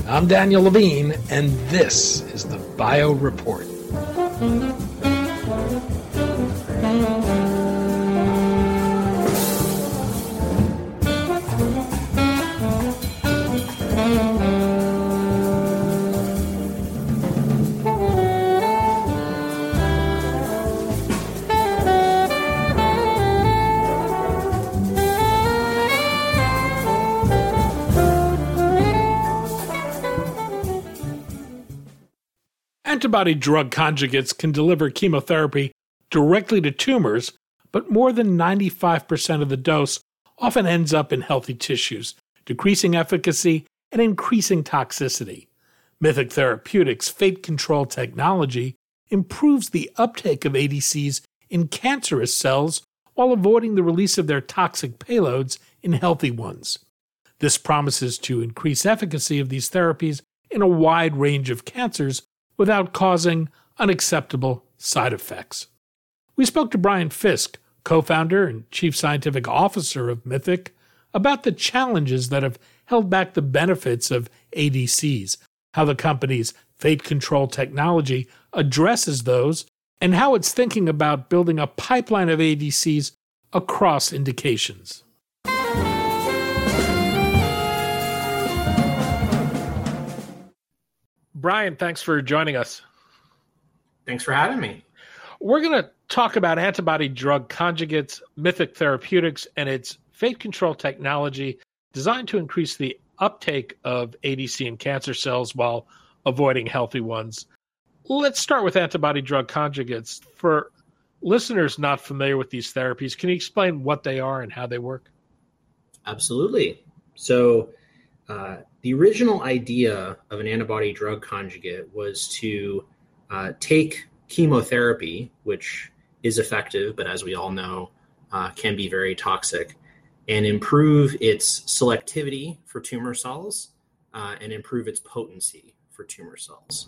I'm Daniel Levine, and this is the Bio Report. Antibody-drug conjugates can deliver chemotherapy directly to tumors, but more than 95% of the dose often ends up in healthy tissues, decreasing efficacy and increasing toxicity. Mythic Therapeutics' Fate Control technology improves the uptake of ADCs in cancerous cells while avoiding the release of their toxic payloads in healthy ones. This promises to increase efficacy of these therapies in a wide range of cancers without causing unacceptable side effects. We spoke to Brian Fisk, co-founder and chief scientific officer of Mythic, about the challenges that have held back the benefits of ADCs, how the company's Fate Control technology addresses those, and how it's thinking about building a pipeline of ADCs across indications. Brian, thanks for joining us. Thanks for having me. We're going to talk about antibody-drug conjugates, Mythic Therapeutics, and its Fate Control technology designed to increase the uptake of ADC in cancer cells while avoiding healthy ones. Let's start with antibody-drug conjugates. For listeners not familiar with these therapies, can you explain what they are and how they work? Absolutely. So, the original idea of an antibody-drug conjugate was to take chemotherapy, which is effective, but as we all know, can be very toxic, and improve its selectivity for tumor cells and improve its potency for tumor cells.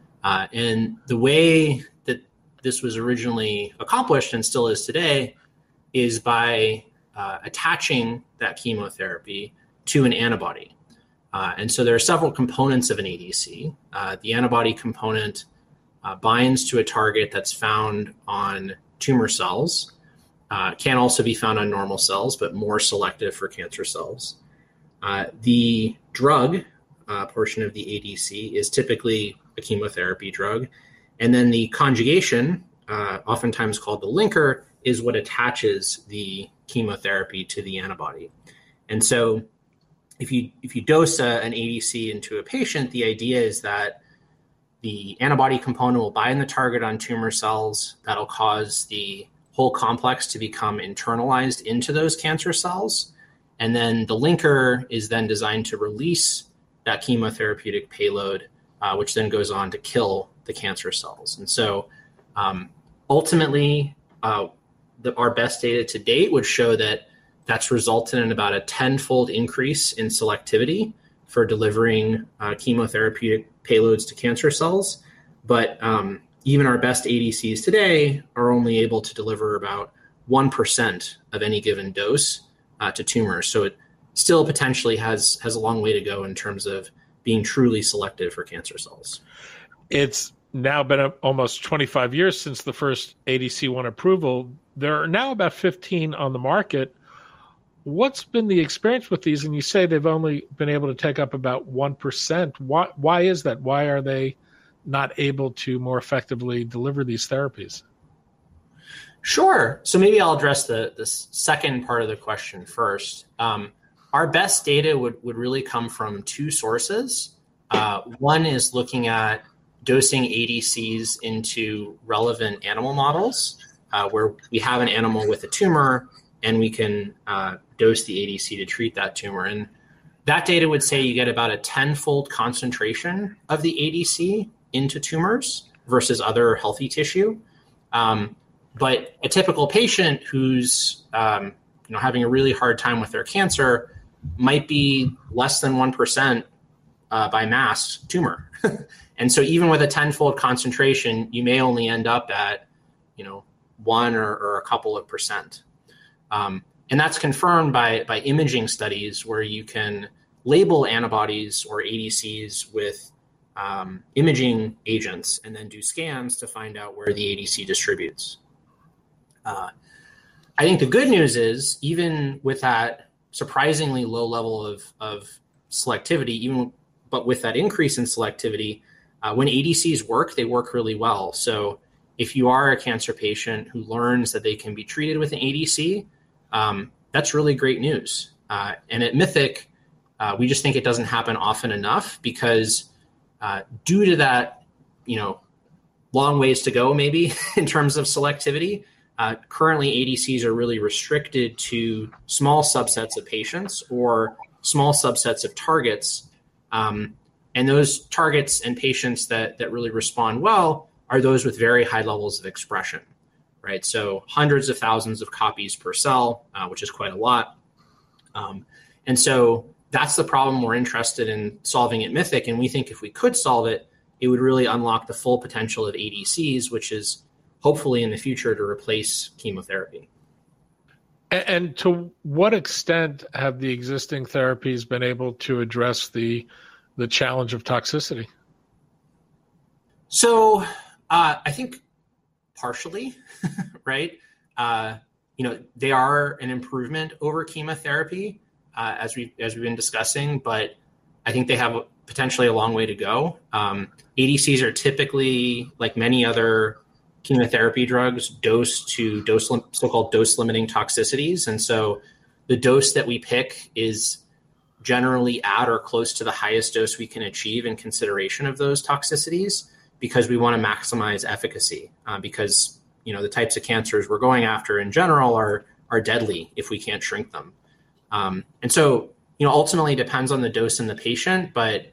And the way that this was originally accomplished and still is today is by attaching that chemotherapy to an antibody. And so there are several components of an ADC. The antibody component binds to a target that's found on tumor cells, can also be found on normal cells, but more selective for cancer cells. The drug portion of the ADC is typically a chemotherapy drug. And then the conjugation, oftentimes called the linker, is what attaches the chemotherapy to the antibody. And so if you dose an ADC into a patient, the idea is that the antibody component will bind the target on tumor cells. That'll cause the whole complex to become internalized into those cancer cells. And then the linker is then designed to release that chemotherapeutic payload, which then goes on to kill the cancer cells. And so ultimately, our best data to date would show that that's resulted in about a 10-fold increase in selectivity for delivering chemotherapeutic payloads to cancer cells. But even our best ADCs today are only able to deliver about 1% of any given dose to tumors. So it still potentially has a long way to go in terms of being truly selective for cancer cells. It's now been almost 25 years since the first ADC won approval. There are now about 15 on the market. What's been the experience with these? And you say they've only been able to take up about 1%. Why is that? Why are they not able to more effectively deliver these therapies? Sure. So maybe I'll address the second part of the question first. Our best data would really come from two sources. One is looking at dosing ADCs into relevant animal models, where we have an animal with a tumor and we can dose the ADC to treat that tumor. And that data would say you get about a 10-fold concentration of the ADC into tumors versus other healthy tissue. But a typical patient who's having a really hard time with their cancer might be less than 1% by mass tumor. And so even with a 10-fold concentration, you may only end up at 1 or a couple of percent. And that's confirmed by imaging studies where you can label antibodies or ADCs with imaging agents and then do scans to find out where the ADC distributes. I think the good news is, even with that surprisingly low level of selectivity, but with that increase in selectivity, when ADCs work, they work really well. So if you are a cancer patient who learns that they can be treated with an ADC, that's really great news. And at Mythic, we just think it doesn't happen often enough because due to that, long ways to go maybe in terms of selectivity, currently ADCs are really restricted to small subsets of patients or small subsets of targets. And those targets and patients that really respond well are those with very high levels of expression, right? So hundreds of thousands of copies per cell, which is quite a lot. And so that's the problem we're interested in solving at Mythic. And we think if we could solve it, it would really unlock the full potential of ADCs, which is hopefully in the future to replace chemotherapy. And to what extent have the existing therapies been able to address the challenge of toxicity? So I think partially, right? They are an improvement over chemotherapy, as we've been discussing, but I think they have potentially a long way to go. ADCs are typically, like many other chemotherapy drugs, dosed to so-called dose-limiting toxicities. And so the dose that we pick is generally at or close to the highest dose we can achieve in consideration of those toxicities, because we want to maximize efficacy, because the types of cancers we're going after in general are deadly if we can't shrink them. And so, ultimately it depends on the dose and the patient, but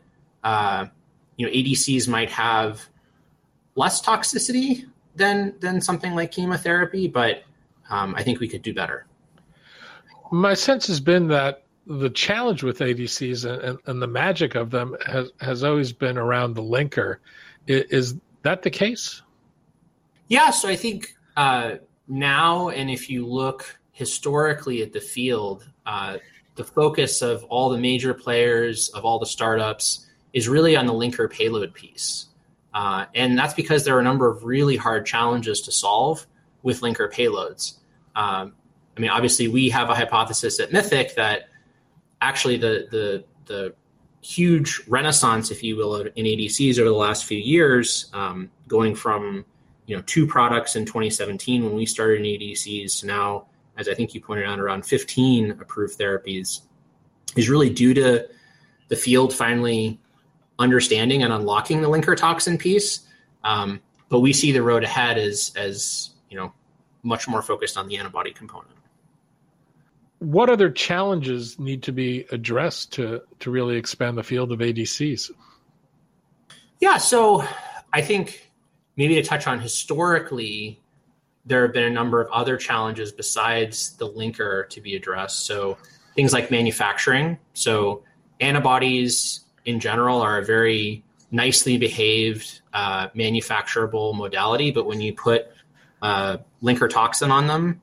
ADCs might have less toxicity than something like chemotherapy, but I think we could do better. My sense has been that the challenge with ADCs and the magic of them has always been around the linker. Is that the case? Yeah, so I think now, and if you look historically at the field, the focus of all the major players, of all the startups, is really on the linker payload piece. And that's because there are a number of really hard challenges to solve with linker payloads. Obviously, we have a hypothesis at Mythic that actually the huge renaissance, if you will, in ADCs over the last few years, going from 2 products in 2017 when we started in ADCs to now, as I think you pointed out, around 15 approved therapies, is really due to the field finally understanding and unlocking the linker toxin piece. But we see the road ahead as much more focused on the antibody component. What other challenges need to be addressed to really expand the field of ADCs? Yeah, so I think maybe to touch on historically, there have been a number of other challenges besides the linker to be addressed. So things like manufacturing. So antibodies in general are a very nicely behaved manufacturable modality, but when you put linker toxin on them,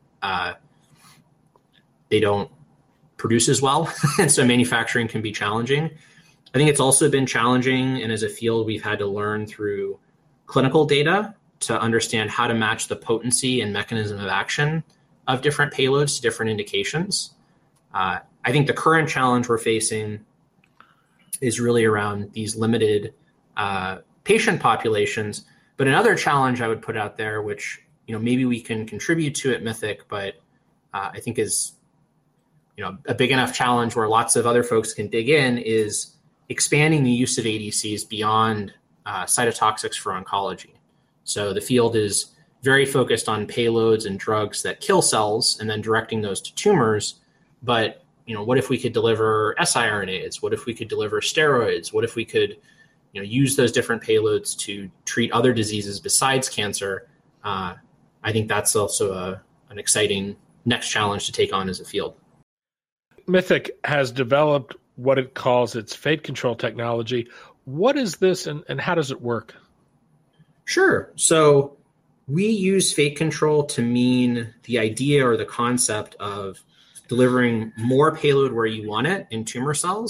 they don't produce as well. And so manufacturing can be challenging. I think it's also been challenging, and as a field, we've had to learn through clinical data to understand how to match the potency and mechanism of action of different payloads to different indications. I think the current challenge we're facing is really around these limited patient populations. But another challenge I would put out there, which maybe we can contribute to at Mythic, but I think is a big enough challenge where lots of other folks can dig in, is expanding the use of ADCs beyond cytotoxics for oncology. So the field is very focused on payloads and drugs that kill cells and then directing those to tumors. But what if we could deliver siRNAs? What if we could deliver steroids? What if we could use those different payloads to treat other diseases besides cancer? I think that's also an exciting next challenge to take on as a field. Mythic has developed what it calls its fate control technology. What is this and how does it work? Sure. So we use fate control to mean the idea or the concept of delivering more payload where you want it in tumor cells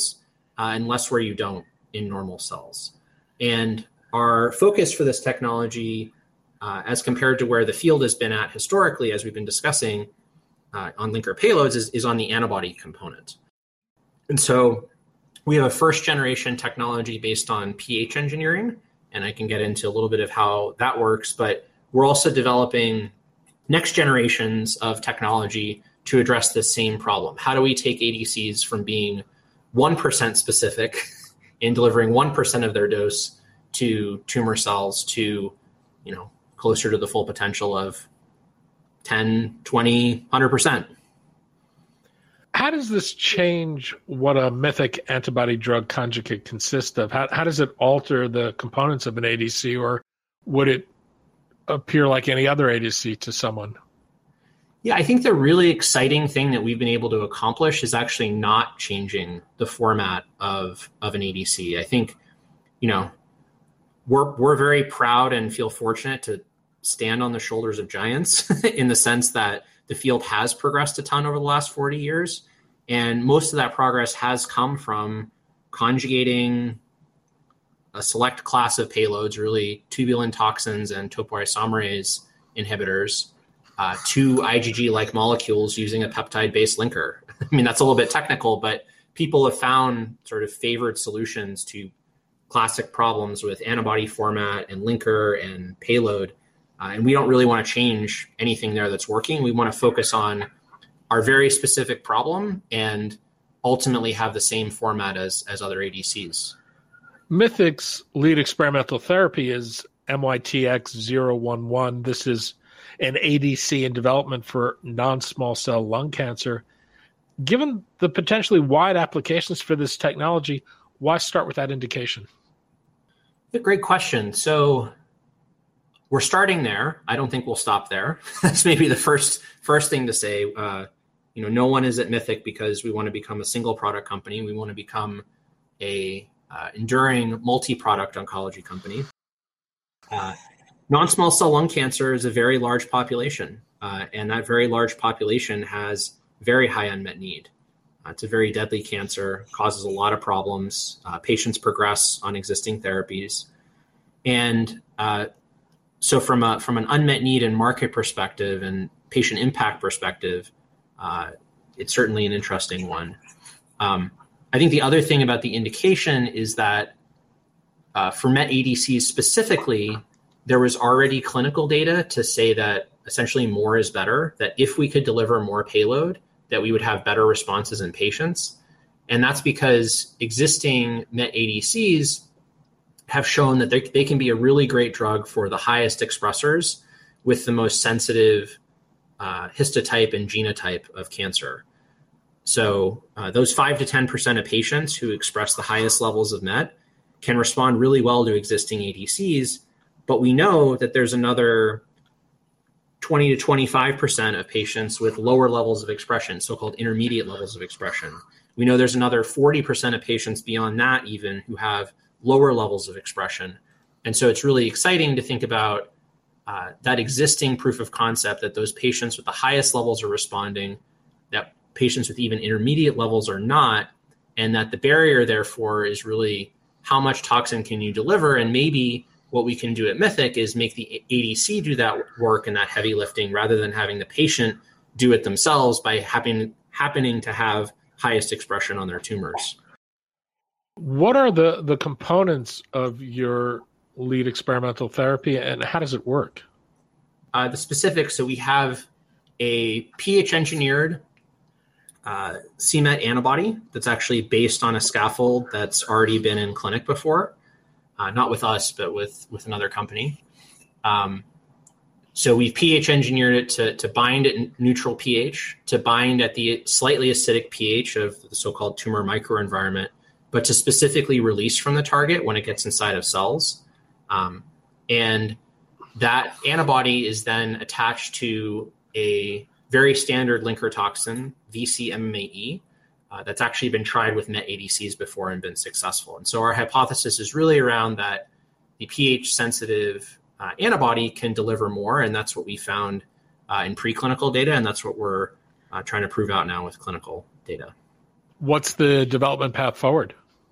and less where you don't in normal cells. And our focus for this technology, as compared to where the field has been at historically, as we've been discussing on linker payloads, is on the antibody component. And so we have a first generation technology based on pH engineering, and I can get into a little bit of how that works, but we're also developing next generations of technology to address this same problem. How do we take ADCs from being 1% specific in delivering 1% of their dose to tumor cells to, closer to the full potential of 10, 20, 100%? How does this change what a Mythic antibody drug conjugate consists of? How does it alter the components of an ADC, or would it appear like any other ADC to someone? Yeah, I think the really exciting thing that we've been able to accomplish is actually not changing the format of an ADC. I think, we're very proud and feel fortunate to stand on the shoulders of giants in the sense that the field has progressed a ton over the last 40 years. And most of that progress has come from conjugating a select class of payloads, really tubulin toxins and topoisomerase inhibitors, to IgG-like molecules using a peptide-based linker. I mean, that's a little bit technical, but people have found sort of favored solutions to classic problems with antibody format and linker and payload. And we don't really want to change anything there that's working. We want to focus on our very specific problem and ultimately have the same format as other ADCs. Mythic's lead experimental therapy is MYTX-011. This is an ADC in development for non-small cell lung cancer. Given the potentially wide applications for this technology, why start with that indication? A great question. So we're starting there. I don't think we'll stop there. That's maybe the first thing to say. No one is at Mythic because we want to become a single product company. We want to become a enduring multi-product oncology company. Non-small cell lung cancer is a very large population, and that very large population has very high unmet need. It's a very deadly cancer, causes a lot of problems. Patients progress on existing therapies. And so from an unmet need and market perspective and patient impact perspective, it's certainly an interesting one. I think the other thing about the indication is that for MET ADCs specifically, there was already clinical data to say that essentially more is better, that if we could deliver more payload, that we would have better responses in patients. And that's because existing MET ADCs have shown that they can be a really great drug for the highest expressors with the most sensitive histotype and genotype of cancer. So those 5 to 10% of patients who express the highest levels of MET can respond really well to existing ADCs, but we know that there's another 20 to 25% of patients with lower levels of expression, so-called intermediate levels of expression. We know there's another 40% of patients beyond that even who have lower levels of expression. And so it's really exciting to think about that existing proof of concept that those patients with the highest levels are responding, that patients with even intermediate levels are not, and that the barrier therefore is really how much toxin can you deliver. And maybe what we can do at Mythic is make the ADC do that work and that heavy lifting rather than having the patient do it themselves by happening to have highest expression on their tumors. What are the components of your lead experimental therapy, and how does it work? The specifics, so we have a pH-engineered c-MET antibody that's actually based on a scaffold that's already been in clinic before, not with us, but with another company. So we've pH-engineered it to bind at neutral pH, to bind at the slightly acidic pH of the so-called tumor microenvironment, but to specifically release from the target when it gets inside of cells. And that antibody is then attached to a very standard linker toxin, VC-MMAE, that's actually been tried with MET ADCs before and been successful. And so our hypothesis is really around that the pH-sensitive antibody can deliver more, and that's what we found in preclinical data, and that's what we're trying to prove out now with clinical data. What's the development path forward?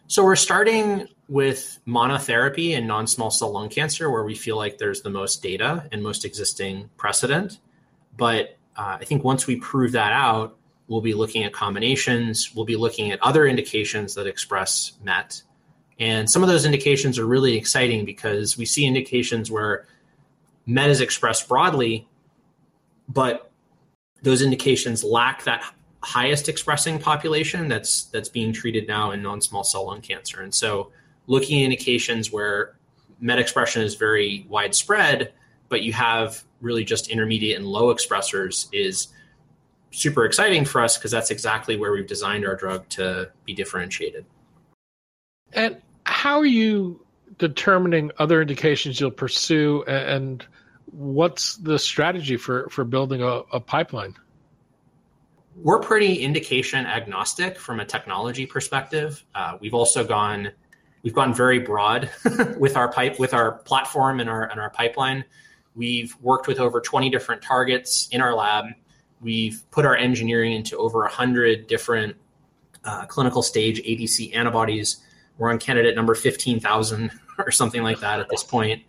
So we're starting with monotherapy in non-small cell lung cancer, where we feel like there's the most data and most existing precedent. But I think once we prove that out, we'll be looking at combinations. We'll be looking at other indications that express MET. And some of those indications are really exciting because we see indications where MET is expressed broadly, but those indications lack that highest expressing population that's being treated now in non-small cell lung cancer. And so looking at indications where MET expression is very widespread, but you have really just intermediate and low expressors is super exciting for us because that's exactly where we've designed our drug to be differentiated. And how are you determining other indications you'll pursue, and what's the strategy for building a pipeline? We're pretty indication agnostic from a technology perspective. We've gone very broad with our platform and our pipeline. We've worked with over 20 different targets in our lab. We've put our engineering into over 100 different clinical stage ADC antibodies. We're on candidate number 15,000 or something like that at this point.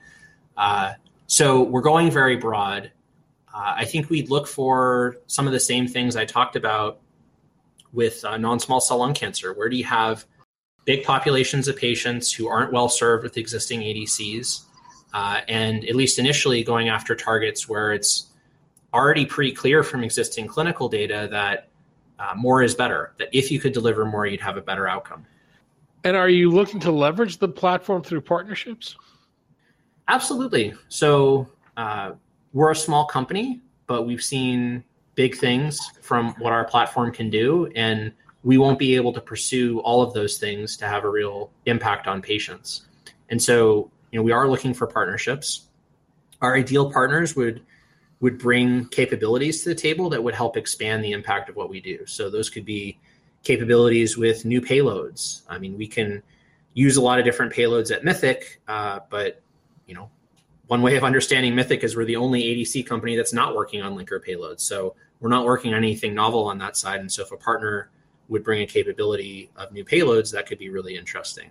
So we're going very broad. I think we'd look for some of the same things I talked about with non-small cell lung cancer. Where do you have big populations of patients who aren't well served with existing ADCs? And at least initially going after targets where it's already pretty clear from existing clinical data that more is better, that if you could deliver more, you'd have a better outcome. And are you looking to leverage the platform through partnerships? Absolutely. So we're a small company, but we've seen big things from what our platform can do, and we won't be able to pursue all of those things to have a real impact on patients. And so, we are looking for partnerships. Our ideal partners would bring capabilities to the table that would help expand the impact of what we do. So those could be capabilities with new payloads. I mean, we can use a lot of different payloads at Mythic, but one way of understanding Mythic is we're the only ADC company that's not working on linker payloads. So we're not working on anything novel on that side. And so if a partner would bring a capability of new payloads, that could be really interesting.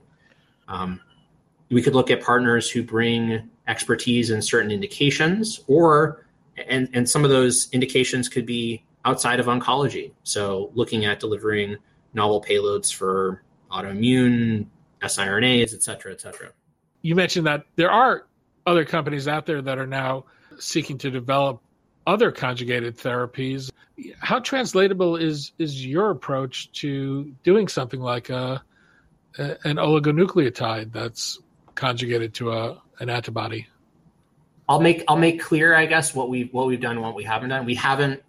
We could look at partners who bring expertise in certain indications, and some of those indications could be outside of oncology. So looking at delivering novel payloads for autoimmune, siRNAs, et cetera, et cetera. You mentioned that there are other companies out there that are now seeking to develop other conjugated therapies. How translatable is your approach to doing something like an oligonucleotide that's conjugated to an antibody? I'll make clear, I guess, what we've done and what we haven't done. We haven't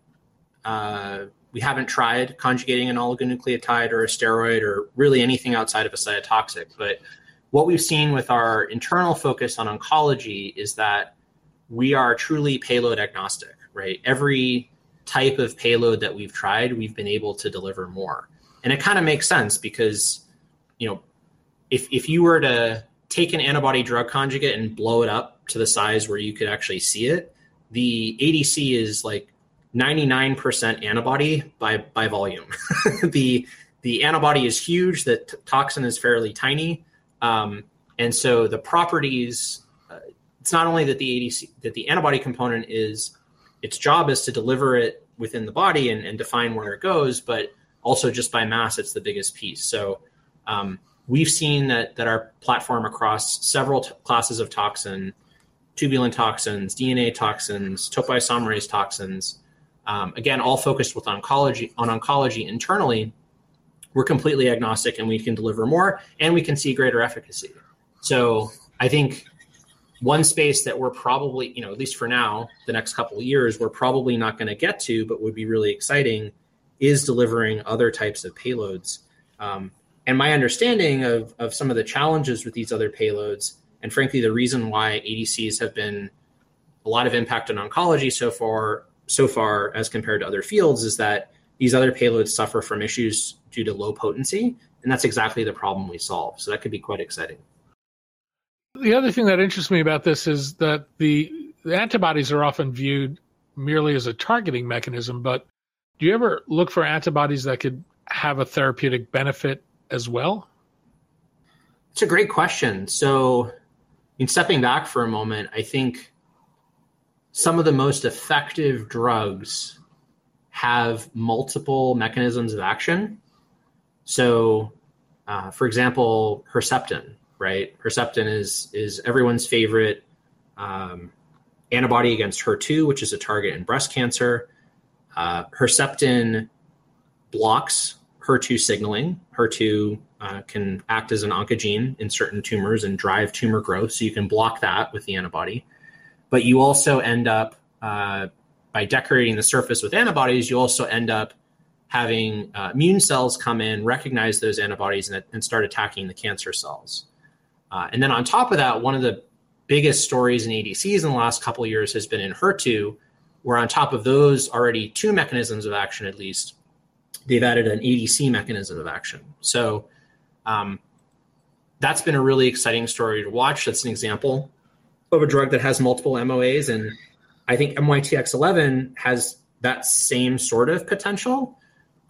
tried conjugating an oligonucleotide or a steroid or really anything outside of a cytotoxic. But what we've seen with our internal focus on oncology is that we are truly payload agnostic, right? Every type of payload that we've tried, we've been able to deliver more. And it kind of makes sense because, if you were to take an antibody drug conjugate and blow it up to the size where you could actually see it, the ADC is like 99% antibody by volume. The antibody is huge. The toxin is fairly tiny. And so the properties, it's not only that the antibody component its job is to deliver it within the body and define where it goes, but also just by mass, it's the biggest piece. So we've seen that our platform across several classes of toxin, tubulin toxins, DNA toxins, topoisomerase toxins, again, all focused on oncology internally, we're completely agnostic and we can deliver more and we can see greater efficacy. So I think one space that we're probably, at least for now, the next couple of years, we're probably not going to get to, but would be really exciting, is delivering other types of payloads. And my understanding of some of the challenges with these other payloads, and frankly, the reason why ADCs have been a lot of impact on oncology so far as compared to other fields, is that these other payloads suffer from issues due to low potency, and that's exactly the problem we solve. So that could be quite exciting. The other thing that interests me about this is that the antibodies are often viewed merely as a targeting mechanism, but do you ever look for antibodies that could have a therapeutic benefit as well? It's a great question. So, stepping back for a moment, I think some of the most effective drugs have multiple mechanisms of action. So, for example, Herceptin, right? Herceptin is everyone's favorite antibody against HER2, which is a target in breast cancer. Herceptin blocks HER2 signaling. HER2 can act as an oncogene in certain tumors and drive tumor growth, so you can block that with the antibody. But you also end up, by decorating the surface with antibodies, you also end up having immune cells come in, recognize those antibodies, and start attacking the cancer cells. And then on top of that, one of the biggest stories in ADCs in the last couple of years has been in HER2, where on top of those already two mechanisms of action, at least, they've added an ADC mechanism of action. So that's been a really exciting story to watch. That's an example of a drug that has multiple MOAs. And I think MYTX11 has that same sort of potential,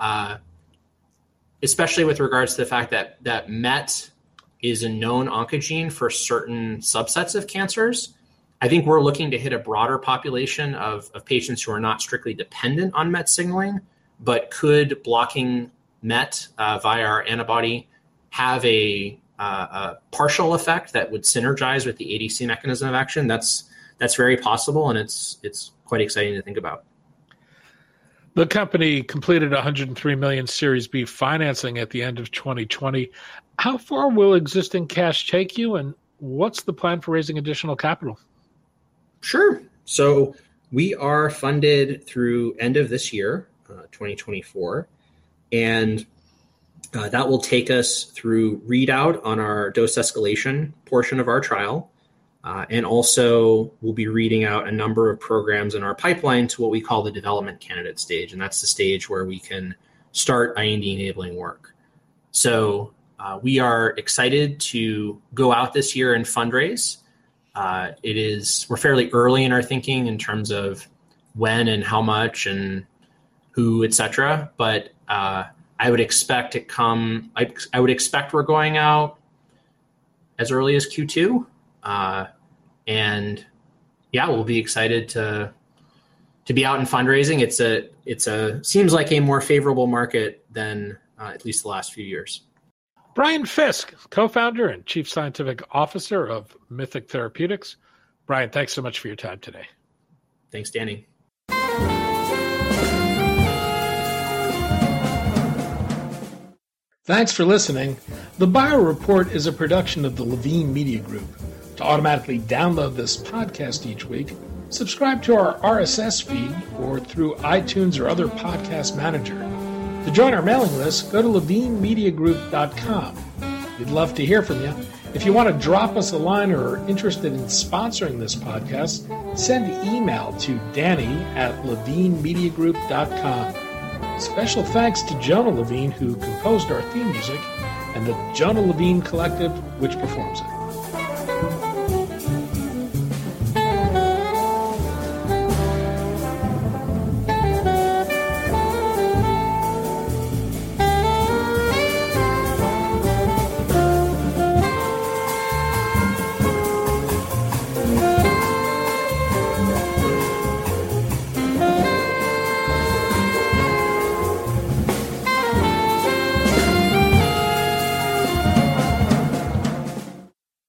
especially with regards to the fact that MET is a known oncogene for certain subsets of cancers. I think we're looking to hit a broader population of patients who are not strictly dependent on MET signaling, but could blocking MET via our antibody have a partial effect that would synergize with the ADC mechanism of action? That's very possible, and it's quite exciting to think about. The company completed $103 million Series B financing at the end of 2020. How far will existing cash take you, and what's the plan for raising additional capital? Sure. So we are funded through end of this year, 2024, and that will take us through readout on our dose escalation portion of our trial, and also we'll be reading out a number of programs in our pipeline to what we call the development candidate stage, and that's the stage where we can start IND-enabling work. So we are excited to go out this year and fundraise. We're fairly early in our thinking in terms of when and how much and who, et cetera. But I would expect I would expect we're going out as early as Q2. And yeah, we'll be excited to be out in fundraising. It seems like a more favorable market than at least the last few years. Brian Fisk, co-founder and chief scientific officer of Mythic Therapeutics. Brian, thanks so much for your time today. Thanks, Danny. Thanks for listening. The Bio Report is a production of the Levine Media Group. To automatically download this podcast each week, subscribe to our RSS feed or through iTunes or other podcast manager. To join our mailing list, go to levinemediagroup.com. We'd love to hear from you. If you want to drop us a line or are interested in sponsoring this podcast, send an email to danny@levinemediagroup.com. Special thanks to Jonah Levine, who composed our theme music, and the Jonah Levine Collective, which performs it.